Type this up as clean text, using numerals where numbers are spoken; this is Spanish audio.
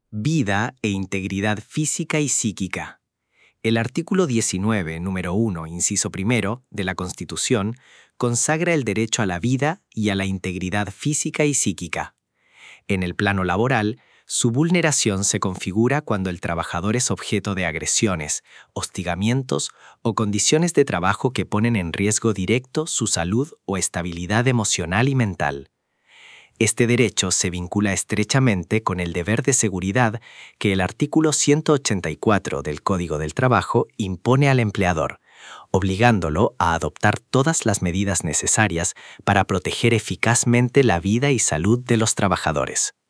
Vida e integridad física y psíquica. El artículo 19, número 1, inciso primero, de la Constitución, consagra el derecho a la vida y a la integridad física y psíquica. En el plano laboral, su vulneración se configura cuando el trabajador es objeto de agresiones, hostigamientos o condiciones de trabajo que ponen en riesgo directo su salud o estabilidad emocional y mental. Este derecho se vincula estrechamente con el deber de seguridad que el artículo 184 del Código del Trabajo impone al empleador, obligándolo a adoptar todas las medidas necesarias para proteger eficazmente la vida y salud de los trabajadores.